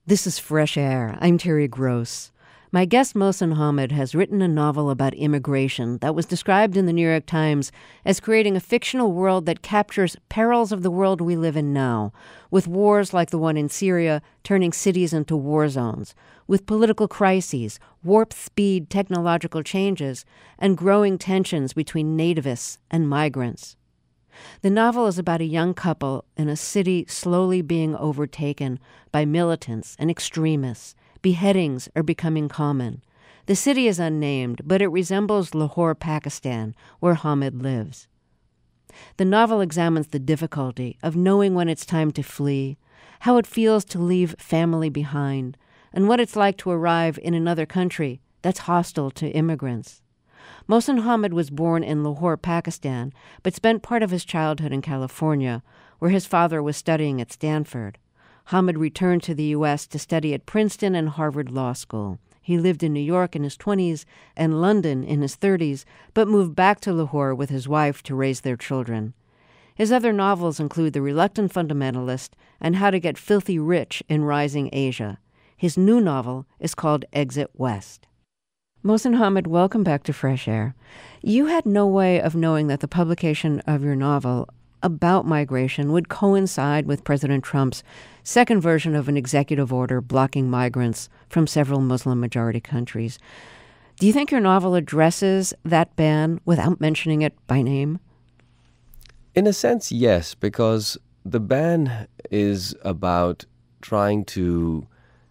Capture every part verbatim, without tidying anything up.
This is Fresh Air. I'm Terry Gross. My guest Mohsen Hamid has written a novel about immigration that was described in the New York Times as creating a fictional world that captures perils of the world we live in now, with wars like the one in Syria turning cities into war zones, with political crises, warp speed technological changes, and growing tensions between nativists and migrants. The novel is about a young couple in a city slowly being overtaken by militants and extremists. Beheadings are becoming common. The city is unnamed, but it resembles Lahore, Pakistan, where Hamid lives. The novel examines the difficulty of knowing when it's time to flee, how it feels to leave family behind, and what it's like to arrive in another country that's hostile to immigrants. Mohsen Hamid was born in Lahore, Pakistan, but spent part of his childhood in California, where his father was studying at Stanford. Hamid returned to the U S to study at Princeton and Harvard Law School. He lived in New York in his twenties and London in his thirties, but moved back to Lahore with his wife to raise their children. His other novels include The Reluctant Fundamentalist and How to Get Filthy Rich in Rising Asia. His new novel is called Exit West. Mohsen Hamid, welcome back to Fresh Air. You had no way of knowing that the publication of your novel about migration would coincide with President Trump's second version of an executive order blocking migrants from several Muslim-majority countries. Do you think your novel addresses that ban without mentioning it by name? In a sense, yes, because the ban is about trying to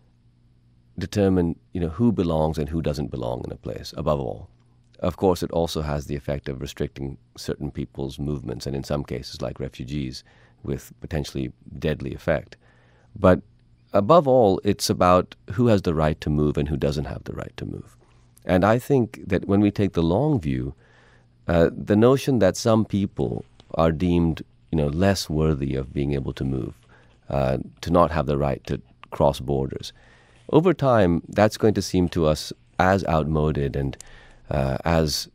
determine, you know, who belongs and who doesn't belong in a place, above all. Of course, it also has the effect of restricting certain people's movements, and in some cases, like refugees, with potentially deadly effect. But above all, it's about who has the right to move and who doesn't have the right to move. And I think that when we take the long view, uh, the notion that some people are deemed, you know, less worthy of being able to move, uh, to not have the right to cross borders, over time, that's going to seem to us as outmoded and uh, as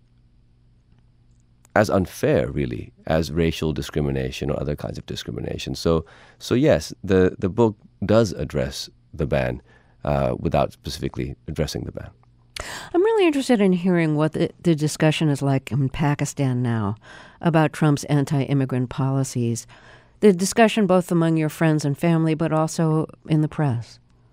as unfair, really, as racial discrimination or other kinds of discrimination. So, so yes, the, the book does address the ban uh, without specifically addressing the ban. I'm really interested in hearing what the, the discussion is like in Pakistan now about Trump's anti-immigrant policies. The discussion both among your friends and family, but also in the press.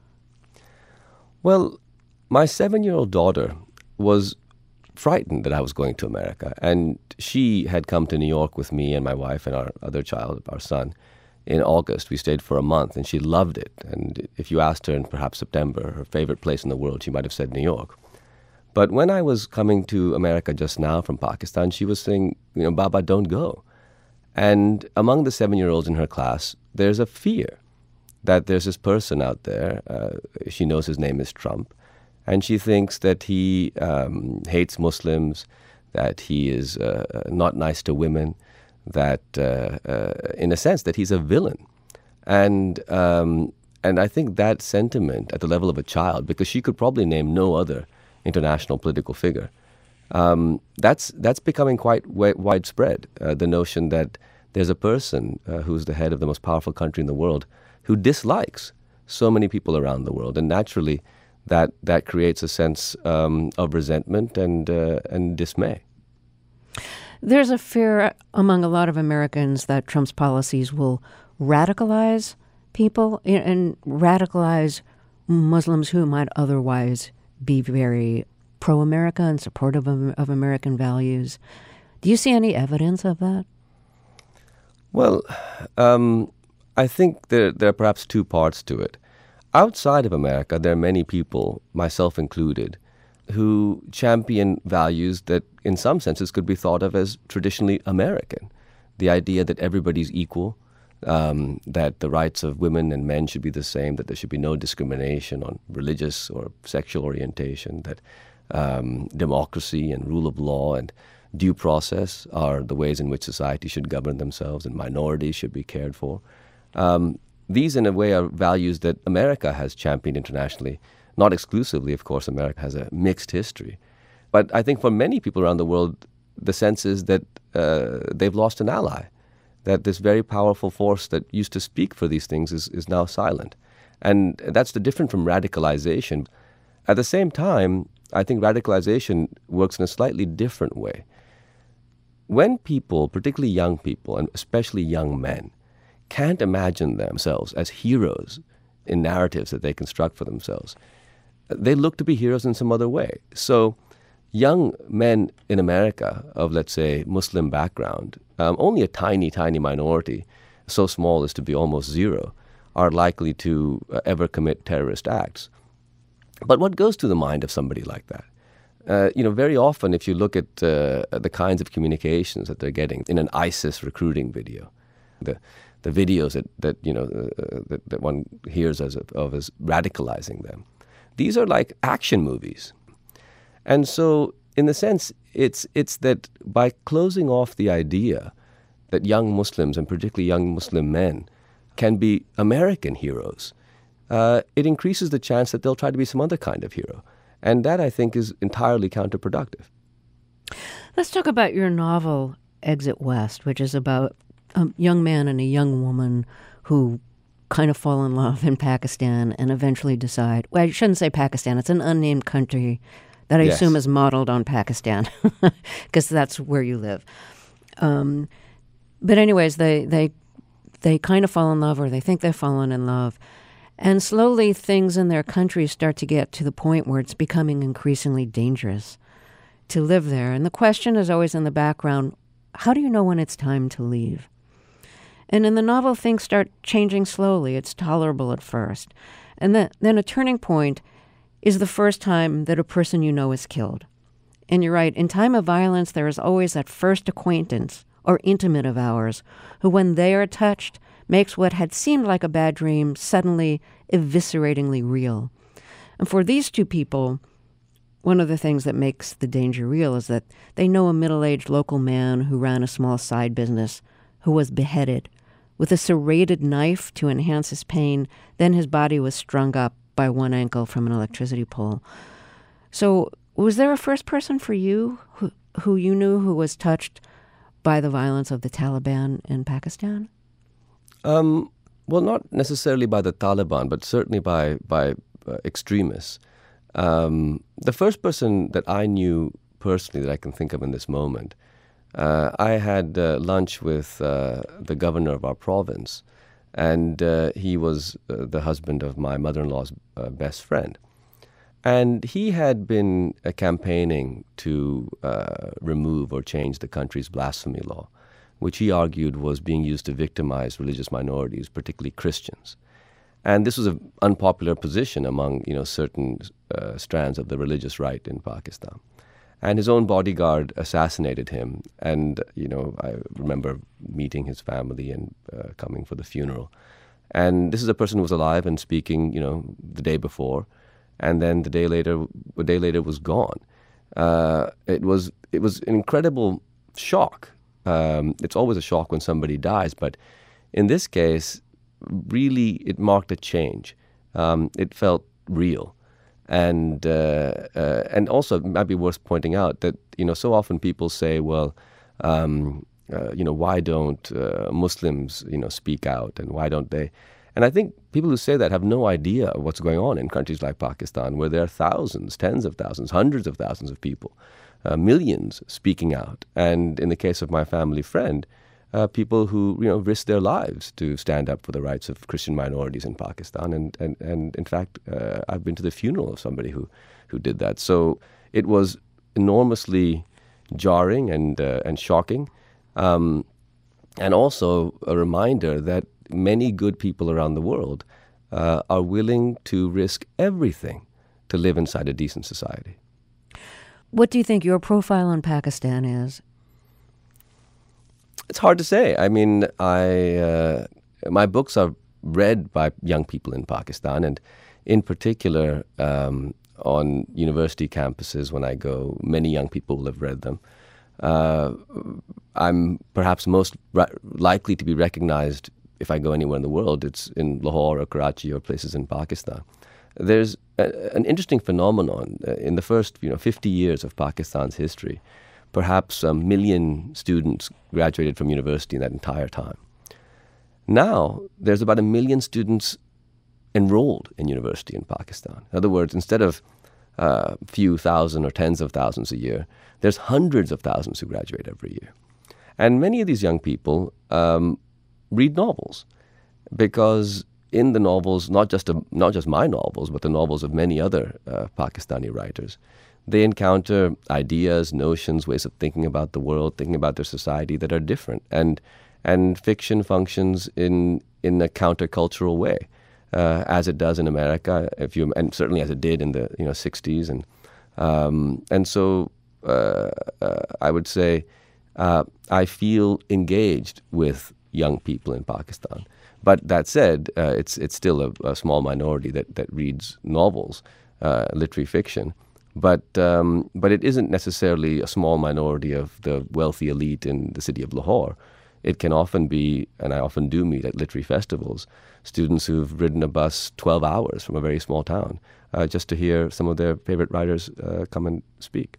Well, my seven-year-old daughter was frightened that I was going to America, and she had come to New York with me and my wife and our other child, our son, in August. We stayed for a month, and she loved it. And if you asked her in perhaps September, her favorite place in the world, she might have said New York. But when I was coming to America just now from Pakistan, she was saying, you know, Baba, don't go. And among the seven-year-olds in her class, there's a fear that there's this person out there, uh, she knows his name is Trump, and she thinks that he um, hates Muslims, that he is uh, not nice to women, that, uh, uh, in a sense, that he's a villain. And um, and I think that sentiment at the level of a child, because she could probably name no other international political figure, um, that's that's becoming quite wi- widespread, uh, the notion that there's a person uh, who's the head of the most powerful country in the world who dislikes so many people around the world. And naturally, that that creates a sense um, of resentment and uh, and dismay. There's a fear among a lot of Americans that Trump's policies will radicalize people and radicalize Muslims who might otherwise be very pro-America and supportive of, of American values. Do you see any evidence of that? Well, um, I think there, there are perhaps two parts to it. Outside of America, there are many people, myself included, who champion values that in some senses could be thought of as traditionally American. The idea that everybody's equal, um, that the rights of women and men should be the same, that there should be no discrimination on religious or sexual orientation, that um, democracy and rule of law and due process are the ways in which society should govern themselves and minorities should be cared for. Um, these, in a way, are values that America has championed internationally. Not exclusively, of course. America has a mixed history. But I think for many people around the world, the sense is that uh, they've lost an ally, that this very powerful force that used to speak for these things is, is now silent. And that's the different from radicalization. At the same time, I think radicalization works in a slightly different way. When people, particularly young people, and especially young men, can't imagine themselves as heroes in narratives that they construct for themselves, they look to be heroes in some other way. So young men in America of, let's say, Muslim background, um, only a tiny, tiny minority, so small as to be almost zero, are likely to uh, ever commit terrorist acts. But what goes through the mind of somebody like that? Uh, you know, very often, if you look at uh, the kinds of communications that they're getting in an ISIS recruiting video, the the videos that, that you know uh, that, that one hears as of as radicalizing them, these are like action movies. And so, in a sense, it's it's that by closing off the idea that young Muslims, and particularly young Muslim men, can be American heroes, uh, it increases the chance that they'll try to be some other kind of hero. And that, I think, is entirely counterproductive. Let's talk about your novel, Exit West, which is about a young man and a young woman who kind of fall in love in Pakistan and eventually decide, well, I shouldn't say Pakistan, it's an unnamed country that I Yes. assume is modeled on Pakistan, because that's where you live. Um, but anyways, they, they, they kind of fall in love, or they think they've fallen in love. And slowly things in their country start to get to the point where it's becoming increasingly dangerous to live there. And the question is always in the background, how do you know when it's time to leave? And in the novel, things start changing slowly. It's tolerable at first. And then, then a turning point is the first time that a person you know is killed. And you're right, in time of violence, there is always that first acquaintance or intimate of ours who, when they are touched, makes what had seemed like a bad dream suddenly evisceratingly real. And for these two people, one of the things that makes the danger real is that they know a middle-aged local man who ran a small side business who was beheaded with a serrated knife to enhance his pain. Then his body was strung up by one ankle from an electricity pole. So was there a first person for you who, who you knew who was touched by the violence of the Taliban in Pakistan? Um, well, not necessarily by the Taliban, but certainly by by uh, extremists. Um, the first person that I knew personally that I can think of in this moment, uh, I had uh, lunch with uh, the governor of our province, and uh, he was uh, the husband of my mother-in-law's uh, best friend. And he had been uh, campaigning to uh, remove or change the country's blasphemy law, which he argued was being used to victimize religious minorities, particularly Christians. And this was an unpopular position among, you know, certain uh, strands of the religious right in Pakistan. And his own bodyguard assassinated him. And, you know, I remember meeting his family and uh, coming for the funeral. And this is a person who was alive and speaking, you know, the day before. And then the day later, a day later was gone. Uh, it was it was an incredible shock. Um, it's always a shock when somebody dies, but in this case, really, it marked a change. Um, it felt real, and uh, uh, and also it might be worth pointing out that, you know, so often people say, well, um, uh, you know, why don't uh, Muslims, you know, speak out, and why don't they? And I think people who say that have no idea what's going on in countries like Pakistan, where there are thousands, tens of thousands, hundreds of thousands of people. Uh, millions speaking out. And in the case of my family friend, uh, people who, you know, risk their lives to stand up for the rights of Christian minorities in Pakistan. And, and, and in fact, uh, I've been to the funeral of somebody who, who did that. So it was enormously jarring and, uh, and shocking. Um, and also a reminder that many good people around the world uh, are willing to risk everything to live inside a decent society. What do you think your profile on Pakistan is? It's hard to say. I mean, I uh, my books are read by young people in Pakistan, and in particular um, on university campuses when I go, many young people will have read them. Uh, I'm perhaps most ra- likely to be recognized if I go anywhere in the world. It's in Lahore or Karachi or places in Pakistan. There's a, an interesting phenomenon. Uh, in the first, you know, fifty years of Pakistan's history, perhaps a million students graduated from university in that entire time. Now, there's about a million students enrolled in university in Pakistan. In other words, instead of a uh, few thousand or tens of thousands a year, there's hundreds of thousands who graduate every year. And many of these young people um, read novels because in the novels, not just a, not just my novels, but the novels of many other uh, Pakistani writers, they encounter ideas, notions, ways of thinking about the world, thinking about their society that are different. And and fiction functions in in a countercultural way, uh, as it does in America, if you and certainly as it did in the you know sixties. And um, and so uh, uh, I would say uh, I feel engaged with young people in Pakistan. But that said, uh, it's it's still a, a small minority that, that reads novels, uh, literary fiction. But um, but it isn't necessarily a small minority of the wealthy elite in the city of Lahore. It can often be, and I often do meet at literary festivals, students who've ridden a bus twelve hours from a very small town uh, just to hear some of their favorite writers uh, come and speak.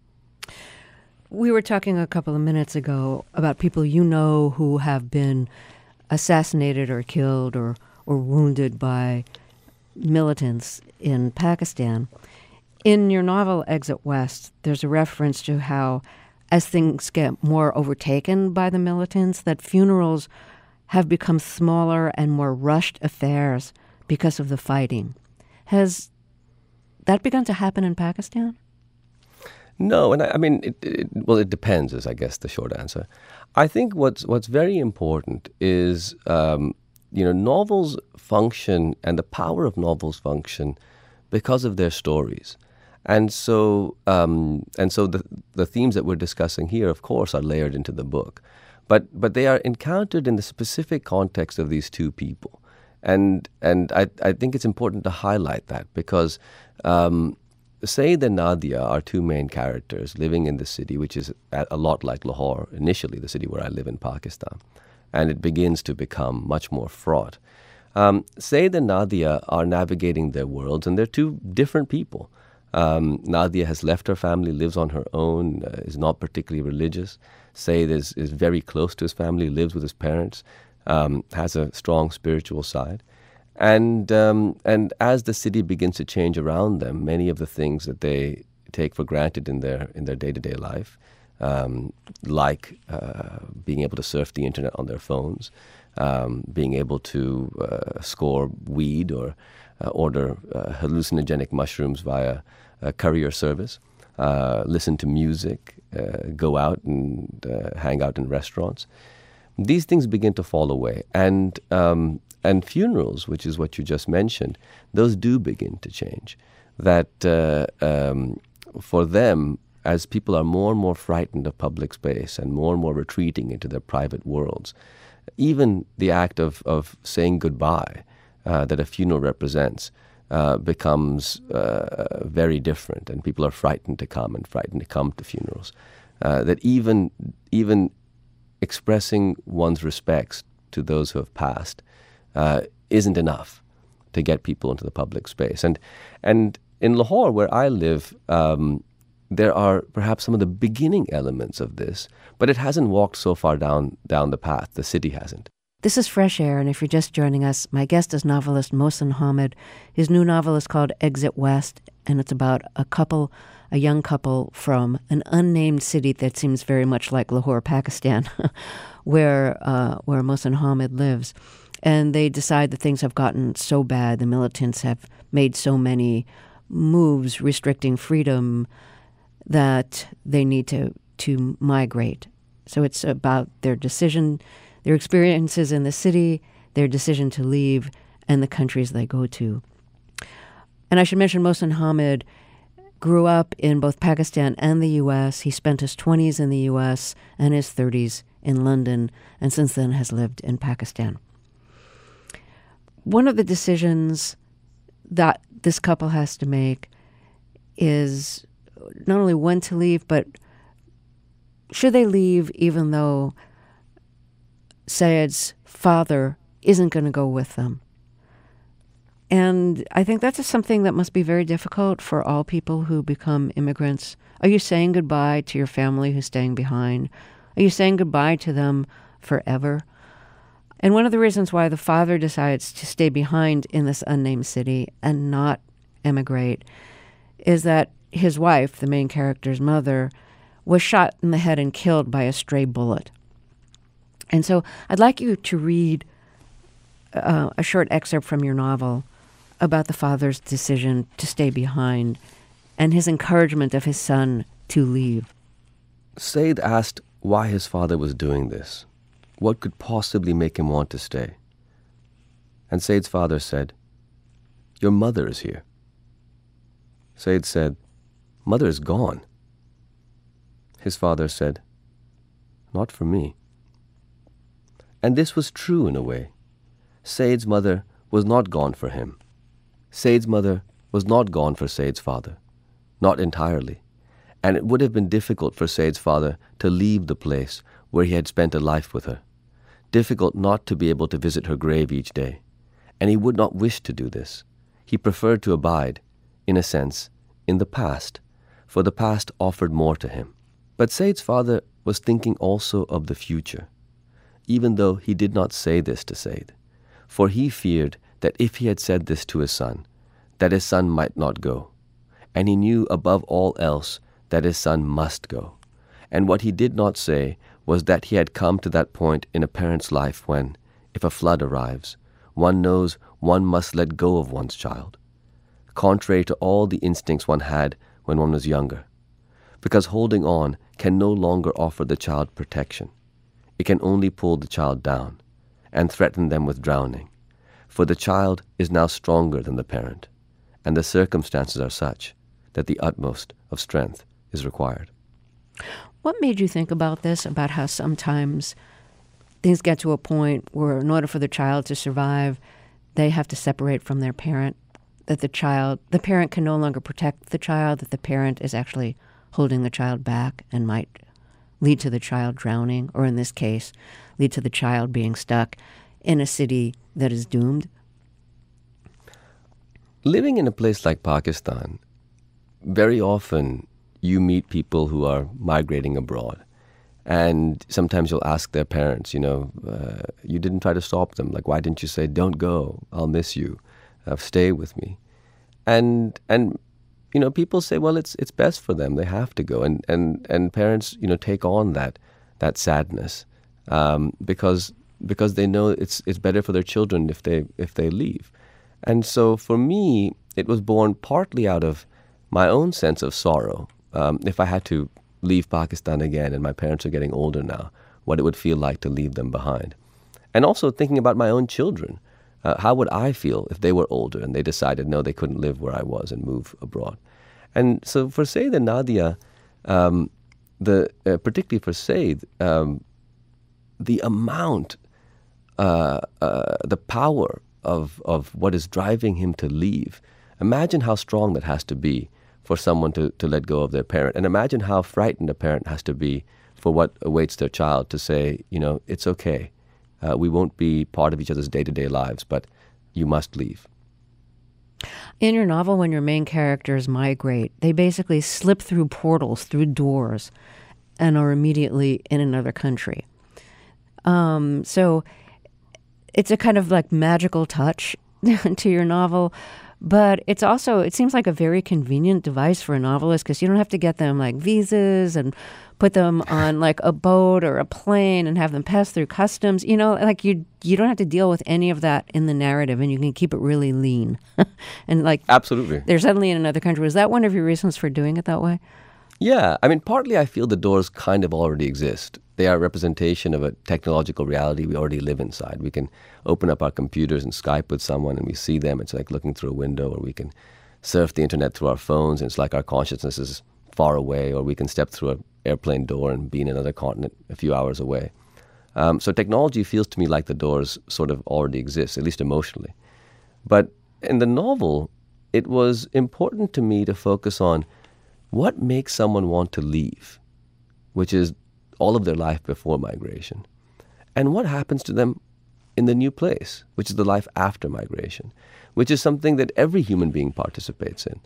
We were talking a couple of minutes ago about people you know who have been assassinated or killed or, or wounded by militants in Pakistan. In your novel, Exit West, there's a reference to how, as things get more overtaken by the militants, that funerals have become smaller and more rushed affairs because of the fighting. Has that begun to happen in Pakistan? No, and I, I mean, it, it, well, it depends is, I guess, the short answer. I think what's what's very important is, um, you know, novels function, and the power of novels function because of their stories. And so, um, and so the the themes that we're discussing here, of course, are layered into the book, but but they are encountered in the specific context of these two people, and and I I think it's important to highlight that because, um, Saeed and Nadia are two main characters living in the city, which is a lot like Lahore, initially the city where I live in Pakistan, and it begins to become much more fraught. Um, Saeed and Nadia are navigating their worlds, and they're two different people. Um, Nadia has left her family, lives on her own, uh, is not particularly religious. Saeed is, is very close to his family, lives with his parents, um, has a strong spiritual side. And um, and as the city begins to change around them, many of the things that they take for granted in their in their day-to-day life, um, like uh, being able to surf the internet on their phones, um, being able to uh, score weed or uh, order uh, hallucinogenic mushrooms via a courier service, uh, listen to music, uh, go out and uh, hang out in restaurants. These things begin to fall away. And um, and funerals, which is what you just mentioned, those do begin to change. That uh, um, for them, as people are more and more frightened of public space and more and more retreating into their private worlds, even the act of, of saying goodbye uh, that a funeral represents uh, becomes uh, very different, and people are frightened to come and frightened to come to funerals. Uh, that even even expressing one's respects to those who have passed uh, isn't enough to get people into the public space. And and in Lahore, where I live, um, there are perhaps some of the beginning elements of this, but it hasn't walked so far down down the path. The city hasn't. This is Fresh Air, and if you're just joining us, my guest is novelist Mohsin Hamid. His new novel is called Exit West, and it's about a couple, a young couple from an unnamed city that seems very much like Lahore, Pakistan, where uh, where Mohsin Hamid lives. And they decide that things have gotten so bad, the militants have made so many moves restricting freedom that they need to, to migrate. So it's about their decision, their experiences in the city, their decision to leave, and the countries they go to. And I should mention Mohsin Hamid grew up in both Pakistan and the U S. He spent his twenties in the U S and his thirties in London, and since then has lived in Pakistan. One of the decisions that this couple has to make is not only when to leave, but should they leave even though Saeed's father isn't going to go with them? And I think that's just something that must be very difficult for all people who become immigrants. Are you saying goodbye to your family who's staying behind? Are you saying goodbye to them forever? And one of the reasons why the father decides to stay behind in this unnamed city and not emigrate is that his wife, the main character's mother, was shot in the head and killed by a stray bullet. And so I'd like you to read uh, a short excerpt from your novel about the father's decision to stay behind and his encouragement of his son to leave. Said asked why his father was doing this. What could possibly make him want to stay? And Said's father said, "Your mother is here." Said said, "Mother is gone." His father said, "Not for me." And this was true in a way. Said's mother was not gone for him. Said's mother was not gone for Said's father. Not entirely. And it would have been difficult for Said's father to leave the place where he had spent a life with her. Difficult not to be able to visit her grave each day. And he would not wish to do this. He preferred to abide, in a sense, in the past, for the past offered more to him. But Said's father was thinking also of the future, even though he did not say this to Said, for he feared that if he had said this to his son, that his son might not go. And he knew above all else that his son must go. And what he did not say was that he had come to that point in a parent's life when, if a flood arrives, one knows one must let go of one's child, contrary to all the instincts one had when one was younger, because holding on can no longer offer the child protection. It can only pull the child down and threaten them with drowning, for the child is now stronger than the parent, and the circumstances are such that the utmost of strength is required. What made you think about this, about how sometimes things get to a point where in order for the child to survive, they have to separate from their parent, that the child, the parent can no longer protect the child, that the parent is actually holding the child back and might lead to the child drowning, or in this case, lead to the child being stuck in a city that is doomed? Living in a place like Pakistan, very often you meet people who are migrating abroad. And sometimes you'll ask their parents, you know, uh, you didn't try to stop them. Like, why didn't you say, "Don't go, I'll miss you, uh, stay with me"? And, and you know, people say, well, it's it's best for them. They have to go. And, and, and parents, you know, take on that that sadness um, because because they know it's it's better for their children if they if they leave. And so for me, it was born partly out of my own sense of sorrow. Um, if I had to leave Pakistan again, and my parents are getting older now, what it would feel like to leave them behind. And also thinking about my own children. Uh, how would I feel if they were older and they decided, no, they couldn't live where I was and move abroad? And so for Said and Nadia, um, the uh, particularly for Said, um, the amount, uh, uh, the power of, of what is driving him to leave, imagine how strong that has to be for someone to, to let go of their parent. And imagine how frightened a parent has to be for what awaits their child to say, you know, it's okay. Uh, we won't be part of each other's day-to-day lives, but you must leave. In your novel, when your main characters migrate, they basically slip through portals, through doors, and are immediately in another country. Um, so it's a kind of like magical touch to your novel. But it's also, it seems like a very convenient device for a novelist because you don't have to get them like visas and put them on like a boat or a plane and have them pass through customs. You know, like you you don't have to deal with any of that in the narrative, and you can keep it really lean. And like, absolutely, they're suddenly in another country. Was that one of your reasons for doing it that way? Yeah, I mean, partly I feel the doors kind of already exist. They are a representation of a technological reality we already live inside. We can open up our computers and Skype with someone and we see them. It's like looking through a window, or we can surf the internet through our phones and it's like our consciousness is far away, or we can step through an airplane door and be in another continent a few hours away. Um, so technology feels to me like the doors sort of already exist, at least emotionally. But in the novel, it was important to me to focus on what makes someone want to leave, which is all of their life before migration, and what happens to them in the new place, which is the life after migration, which is something that every human being participates in.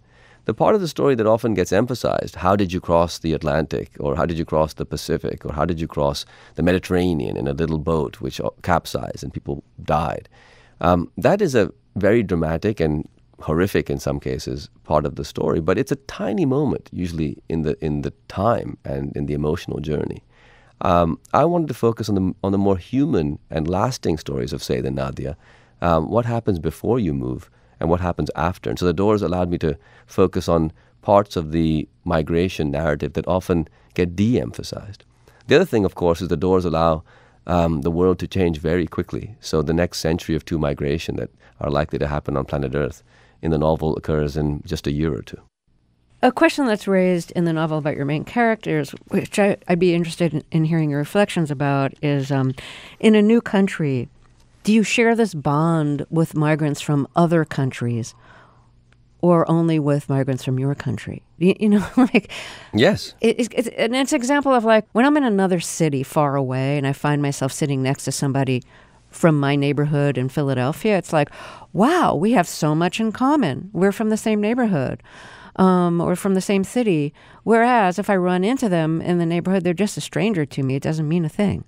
the part of the story that often gets emphasized, how did you cross the Atlantic, or how did you cross the Pacific, or how did you cross the Mediterranean in a little boat which capsized and people died, um, that is a very dramatic and horrific in some cases part of the story, but it's a tiny moment usually in the in the time and in the emotional journey. Um, I wanted to focus on the on the more human and lasting stories of Syed and Nadia. Um, what happens before you move and what happens after. And so the doors allowed me to focus on parts of the migration narrative that often get de-emphasized. The other thing, of course, is the doors allow um, the world to change very quickly. So the next century of two migration that are likely to happen on planet Earth in the novel occurs in just a year or two. A question that's raised in the novel about your main characters, which I, I'd be interested in, in hearing your reflections about, is um, in a new country, do you share this bond with migrants from other countries or only with migrants from your country? You, you know, like... Yes. It, it, it's, and it's an example of like when I'm in another city far away and I find myself sitting next to somebody from my neighborhood in Philadelphia, it's like, wow, we have so much in common. We're from the same neighborhood. Um, or from the same city. Whereas if I run into them in the neighborhood, they're just a stranger to me. It doesn't mean a thing.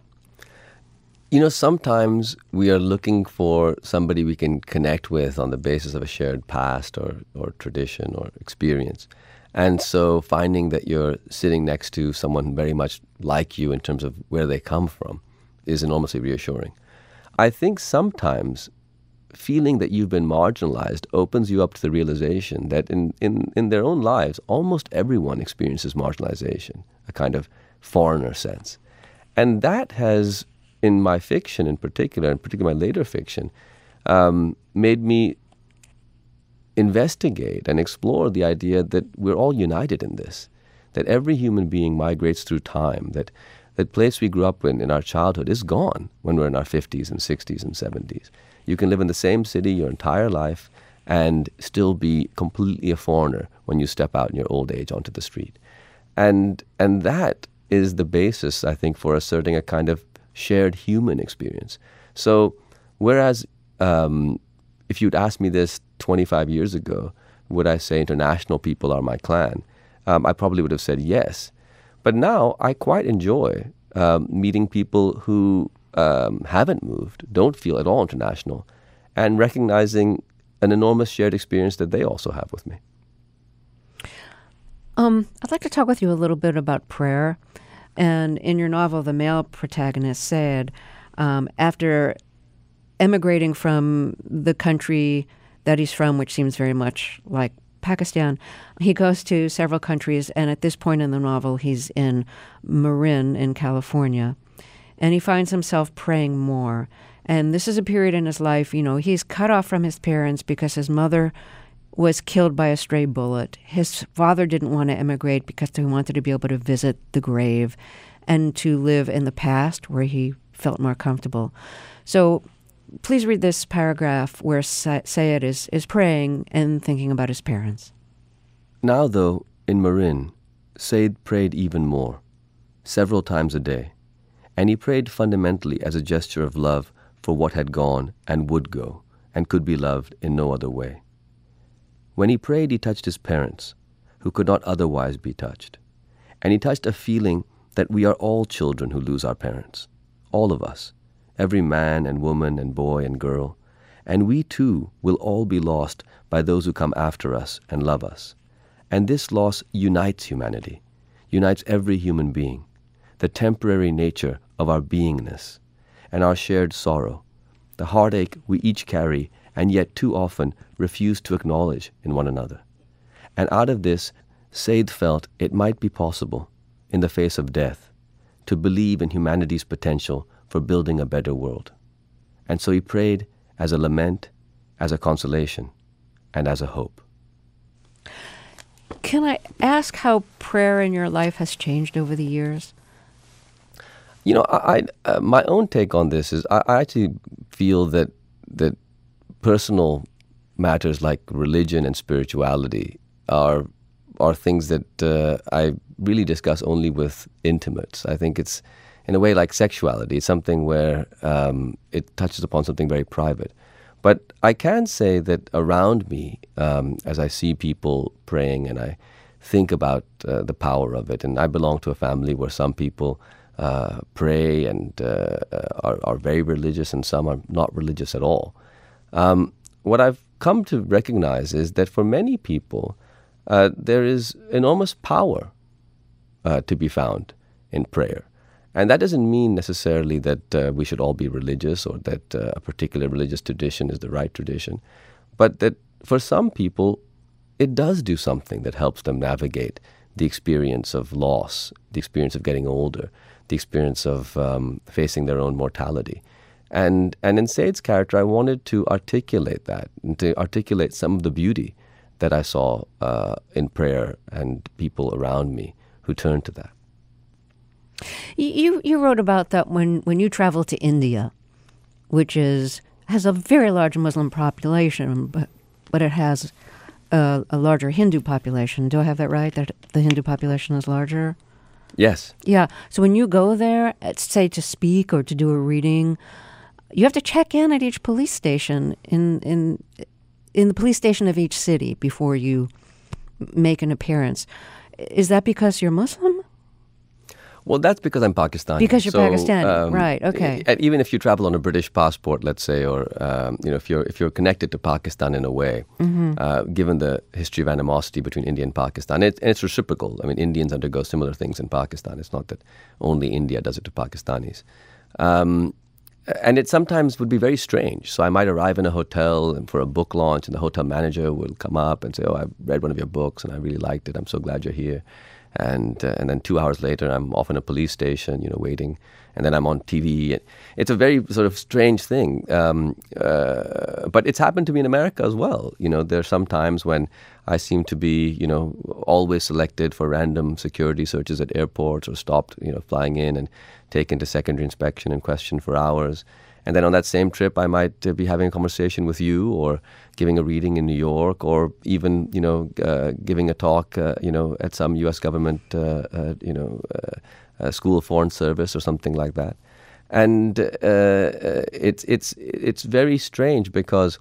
You know, sometimes we are looking for somebody we can connect with on the basis of a shared past or, or tradition or experience. And so finding that you're sitting next to someone very much like you in terms of where they come from is enormously reassuring. I think sometimes feeling that you've been marginalized opens you up to the realization that in, in, in their own lives, almost everyone experiences marginalization, a kind of foreigner sense. And that has, in my fiction in particular, and particularly my later fiction, um, made me investigate and explore the idea that we're all united in this, that every human being migrates through time, that that place we grew up in in our childhood is gone when we're in our fifties and sixties and seventies. You can live in the same city your entire life and still be completely a foreigner when you step out in your old age onto the street. And and that is the basis, I think, for asserting a kind of shared human experience. So whereas um, if you'd asked me this twenty-five years ago, would I say international people are my clan? Um, I probably would have said yes. But now I quite enjoy um, meeting people who um, haven't moved, don't feel at all international, and recognizing an enormous shared experience that they also have with me. Um, I'd like to talk with you a little bit about prayer. And in your novel, the male protagonist said, um, after emigrating from the country that he's from, which seems very much like Pakistan, he goes to several countries, and at this point in the novel, he's in Marin in California, and he finds himself praying more. And this is a period in his life, you know, he's cut off from his parents because his mother was killed by a stray bullet. His father didn't want to emigrate because he wanted to be able to visit the grave and to live in the past where he felt more comfortable. So please read this paragraph where Syed is, is praying and thinking about his parents. Now, though, in Marin, Syed prayed even more, several times a day, and he prayed fundamentally as a gesture of love for what had gone and would go and could be loved in no other way. When he prayed, he touched his parents, who could not otherwise be touched. And he touched a feeling that we are all children who lose our parents, all of us, every man and woman and boy and girl, and we too will all be lost by those who come after us and love us. And this loss unites humanity, unites every human being, the temporary nature of our beingness, and our shared sorrow, the heartache we each carry and yet too often refuse to acknowledge in one another. And out of this, Syed felt it might be possible, in the face of death, to believe in humanity's potential for building a better world. And so he prayed as a lament, as a consolation, and as a hope. Can I ask how prayer in your life has changed over the years? You know, I, I uh, my own take on this is I, I actually feel that that personal matters like religion and spirituality are are things that uh, I really discuss only with intimates. I think it's, in a way, like sexuality. It's something where um, it touches upon something very private. But I can say that around me, um, as I see people praying and I think about uh, the power of it, and I belong to a family where some people uh, pray and uh, are, are very religious and some are not religious at all. Um, what I've come to recognize is that for many people, uh, there is enormous power uh, to be found in prayer. And that doesn't mean necessarily that uh, we should all be religious or that uh, a particular religious tradition is the right tradition, but that for some people, it does do something that helps them navigate the experience of loss, the experience of getting older, the experience of um, facing their own mortality. And and in Said's character, I wanted to articulate that, and to articulate some of the beauty that I saw uh, in prayer and people around me who turned to that. You you wrote about that when, when you traveled to India, which is has a very large Muslim population, but but it has a, a larger Hindu population. Do I have that right? That the Hindu population is larger? Yes. Yeah. So when you go there, say to speak or to do a reading, you have to check in at each police station in in in the police station of each city before you make an appearance. Is that because you're Muslim? Well, that's because I'm Pakistani. Because you're so, Pakistani, um, right? Okay. And even if you travel on a British passport, let's say, or um, you know, if you're if you're connected to Pakistan in a way, mm-hmm. uh, given the history of animosity between India and Pakistan, it, and it's reciprocal. I mean, Indians undergo similar things in Pakistan. It's not that only India does it to Pakistanis. Um, and it sometimes would be very strange. So I might arrive in a hotel and for a book launch, and the hotel manager will come up and say, "Oh, I read one of your books and I really liked it. I'm so glad you're here." And uh, and then two hours later, I'm off in a police station, you know, waiting. And then I'm on T V. It's a very sort of strange thing. Um, uh, but it's happened to me in America as well. You know, there are some times when I seem to be, you know, always selected for random security searches at airports or stopped, you know, flying in and taken to secondary inspection and questioned for hours. And then on that same trip, I might uh, be having a conversation with you or giving a reading in New York or even, you know, uh, giving a talk, uh, you know, at some U S government, uh, uh, you know, uh, uh, School of Foreign Service or something like that. And uh, uh, it's it's it's very strange because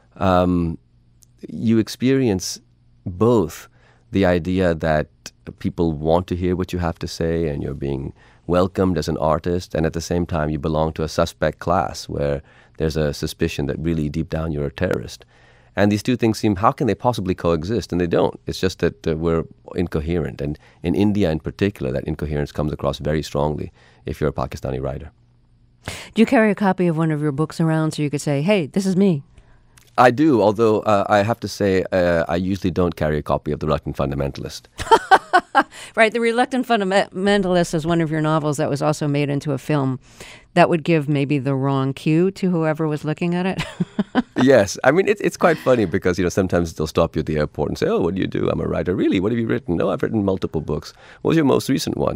um, you experience both the idea that people want to hear what you have to say and you're being welcomed as an artist, and at the same time you belong to a suspect class where there's a suspicion that really deep down you're a terrorist. And these two things seem, how can they possibly coexist? And they don't. It's just that uh, we're incoherent. And in India in particular, that incoherence comes across very strongly if you're a Pakistani writer. Do you carry a copy of one of your books around so you could say, hey, this is me? I do, although uh, I have to say uh, I usually don't carry a copy of The Reluctant Fundamentalist. Right. The Reluctant Fundamentalist is one of your novels that was also made into a film. That would give maybe the wrong cue to whoever was looking at it. Yes. I mean, it's it's quite funny because, you know, sometimes they'll stop you at the airport and say, oh, what do you do? I'm a writer. Really? What have you written? No, I've written multiple books. What was your most recent one?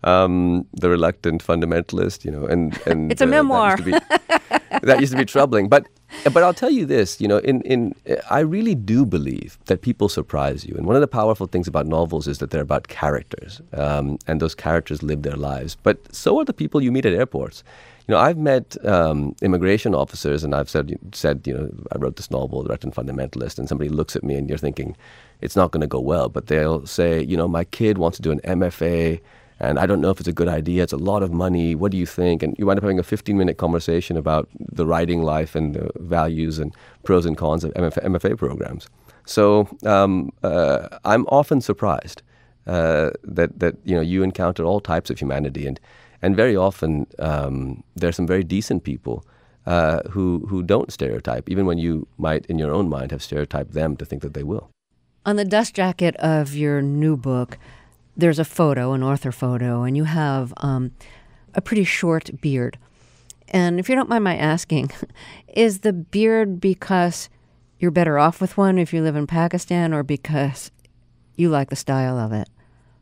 Um, The Reluctant Fundamentalist, you know, and... and it's a uh, memoir. That used, be, that used to be troubling. But but I'll tell you this, you know, in, in I really do believe that people surprise you. And one of the powerful things about novels is that they're about characters, um, and those characters live their lives. But so are the people you meet at airports. You know, I've met um, immigration officers, and I've said, said, you know, I wrote this novel, The Reluctant Fundamentalist, and somebody looks at me and you're thinking, it's not going to go well. But they'll say, you know, my kid wants to do an M F A, and I don't know if it's a good idea. It's a lot of money. What do you think? And you wind up having a fifteen-minute conversation about the writing life and the values and pros and cons of M F A programs. So um, uh, I'm often surprised uh, that that you know you encounter all types of humanity, and and very often um, there are some very decent people uh, who who don't stereotype, even when you might in your own mind have stereotyped them to think that they will. On the dust jacket of your new book, there's a photo, an author photo, and you have um, a pretty short beard. And if you don't mind my asking, is the beard because you're better off with one if you live in Pakistan, or because you like the style of it?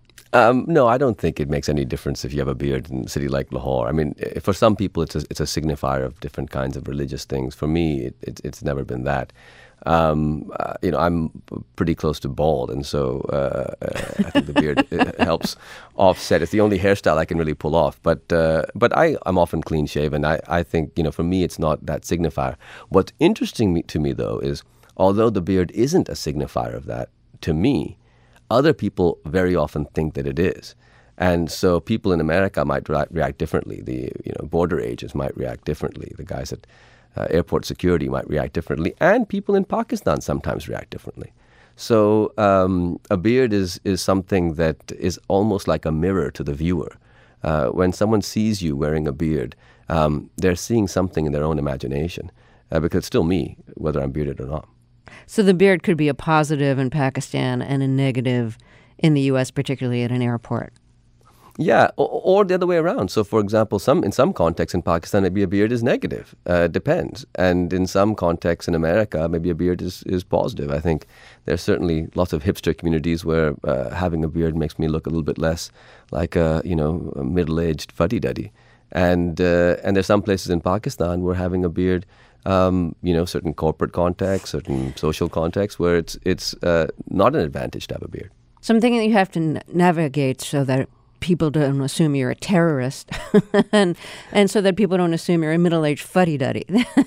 Um, no, I don't think it makes any difference if you have a beard in a city like Lahore. I mean, for some people, it's a, it's a signifier of different kinds of religious things. For me, it, it, it's never been that. Um, uh, you know, I'm pretty close to bald, and so uh, uh, I think the beard uh, helps offset. It's the only hairstyle I can really pull off. But uh, but I, I'm often clean shaven. I, I think, you know, for me, it's not that signifier. What's interesting me, to me, though, is although the beard isn't a signifier of that, to me, other people very often think that it is. And so people in America might re- react differently. The you know border agents might react differently. The guys at uh, airport security might react differently. And people in Pakistan sometimes react differently. So um, a beard is, is something that is almost like a mirror to the viewer. Uh, when someone sees you wearing a beard, um, they're seeing something in their own imagination. Uh, because it's still me, whether I'm bearded or not. So the beard could be a positive in Pakistan and a negative in the U S, particularly at an airport. Yeah, or, or the other way around. So, for example, some in some contexts in Pakistan, maybe a beard is negative. Uh, depends. And in some contexts in America, maybe a beard is, is positive. I think there's certainly lots of hipster communities where uh, having a beard makes me look a little bit less like a, you know, a middle-aged fuddy-duddy. And uh, and there's some places in Pakistan where having a beard, um, you know, certain corporate contexts, certain social contexts, where it's it's uh, not an advantage to have a beard. So I'm thinking that you have to n- navigate so that people don't assume you're a terrorist, and and so that people don't assume you're a middle-aged fuddy-duddy.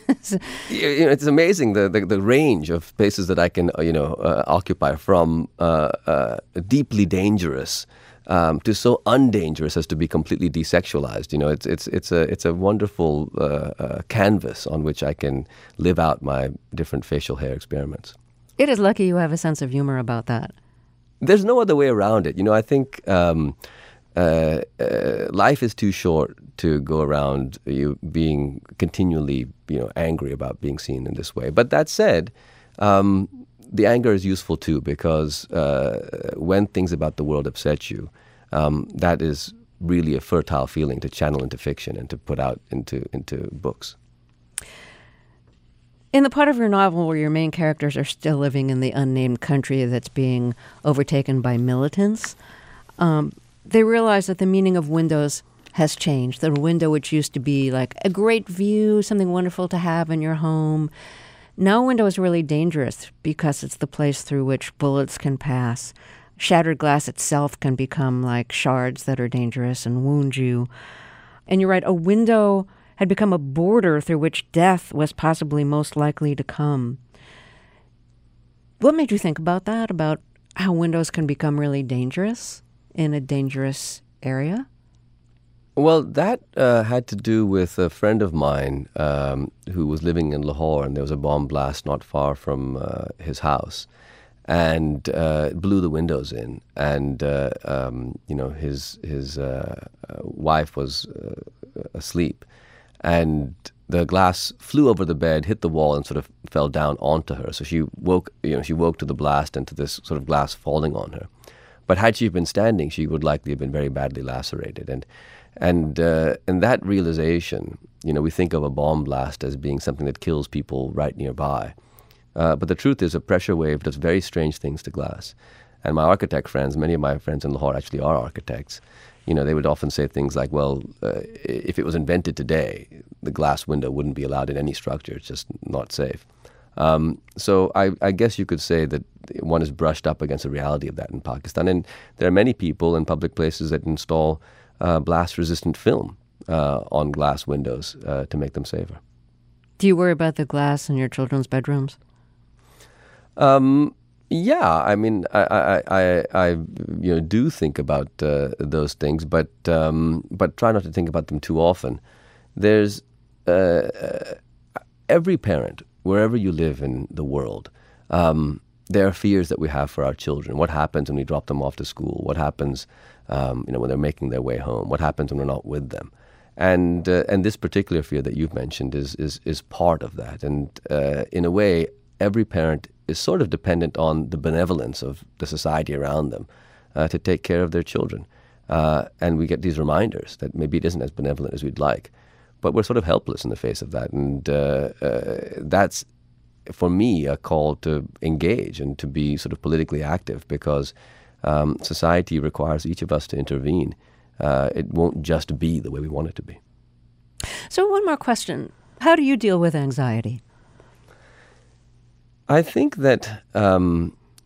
You know, it's amazing the, the the range of places that I can you know uh, occupy, from uh, uh, deeply dangerous um, to so undangerous as to be completely desexualized. You know, it's it's it's a it's a wonderful uh, uh, canvas on which I can live out my different facial hair experiments. It is lucky you have a sense of humor about that. There's no other way around it. You know, I think. Um, Uh, uh, life is too short to go around you being continually, you know, angry about being seen in this way. But that said, um, the anger is useful too, because uh, when things about the world upset you, um, that is really a fertile feeling to channel into fiction and to put out into into books. In the part of your novel where your main characters are still living in the unnamed country that's being overtaken by militants, um, they realize that the meaning of windows has changed. The window, which used to be like a great view, something wonderful to have in your home, now a window is really dangerous because it's the place through which bullets can pass. Shattered glass itself can become like shards that are dangerous and wound you. And you're right, a window had become a border through which death was possibly most likely to come. What made you think about that, about how windows can become really dangerous in a dangerous area? Well, that uh, had to do with a friend of mine um, who was living in Lahore, and there was a bomb blast not far from uh, his house, and uh, it blew the windows in. And uh, um, you know, his his uh, wife was uh, asleep, and the glass flew over the bed, hit the wall, and sort of fell down onto her. So she woke, you know, she woke to the blast and to this sort of glass falling on her. But had she been standing, she would likely have been very badly lacerated. And and uh, and that realization, you know, we think of a bomb blast as being something that kills people right nearby. Uh, but the truth is, a pressure wave does very strange things to glass. And my architect friends, many of my friends in Lahore actually are architects. You know, they would often say things like, well, uh, if it was invented today, the glass window wouldn't be allowed in any structure. It's just not safe. Um, so I, I guess you could say that one is brushed up against the reality of that in Pakistan. And there are many people in public places that install uh, blast-resistant film uh, on glass windows uh, to make them safer. Do you worry about the glass in your children's bedrooms? Um, yeah, I mean, I, I, I, I you know, do think about uh, those things, but um, but try not to think about them too often. There's uh, every parent, wherever you live in the world, um, there are fears that we have for our children. What happens when we drop them off to school? What happens, um, you know, when they're making their way home? What happens when we're not with them? And uh, and this particular fear that you've mentioned is is is part of that. And uh, in a way, every parent is sort of dependent on the benevolence of the society around them uh, to take care of their children. Uh, and we get these reminders that maybe it isn't as benevolent as we'd like. But we're sort of helpless in the face of that. And uh, uh, that's, for me, a call to engage and to be sort of politically active, because um, society requires each of us to intervene. Uh, it won't just be the way we want it to be. So one more question. How do you deal with anxiety? I think that um,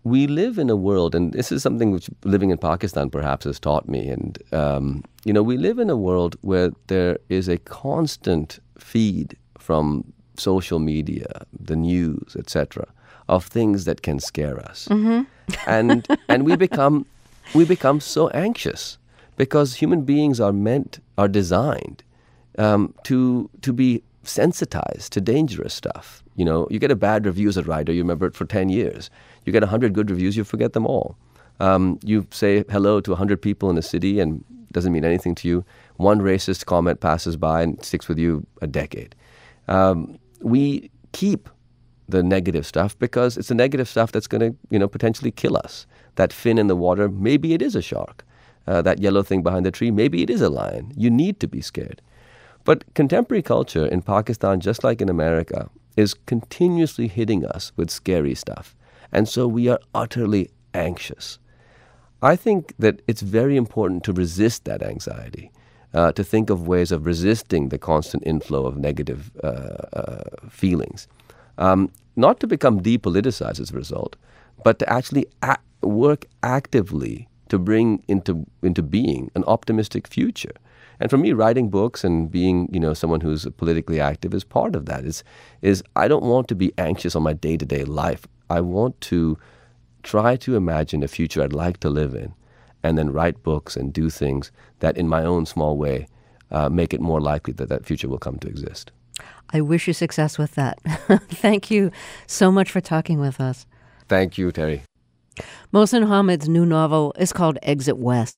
we live in a world, and this is something which living in Pakistan perhaps has taught me, and, um, you know, we live in a world where there is a constant feed from social media, the news, et cetera, of things that can scare us. Mm-hmm. and and we become we become so anxious because human beings are meant, are designed um, to to be sensitized to dangerous stuff. You know, you get a bad review as a writer, you remember it for ten years. You get a hundred good reviews, you forget them all. Um, you say hello to a hundred people in a city and it doesn't mean anything to you. One racist comment passes by and sticks with you a decade. Um, we keep the negative stuff because it's the negative stuff that's going to, you know, potentially kill us. That fin in the water, maybe it is a shark. Uh, that yellow thing behind the tree, maybe it is a lion. You need to be scared. But contemporary culture in Pakistan, just like in America, is continuously hitting us with scary stuff. And so we are utterly anxious. I think that it's very important to resist that anxiety, uh, to think of ways of resisting the constant inflow of negative uh, uh, feelings. Um, not to become depoliticized as a result, but to actually a- work actively to bring into into being an optimistic future. And for me, writing books and being, you know, someone who's politically active is part of that. Is is I don't want to be anxious on my day-to-day life. I want to try to imagine a future I'd like to live in, and then write books and do things that, in my own small way, uh, make it more likely that that future will come to exist. I wish you success with that. Thank you so much for talking with us. Thank you, Terry. Mohsin Hamid's new novel is called Exit West.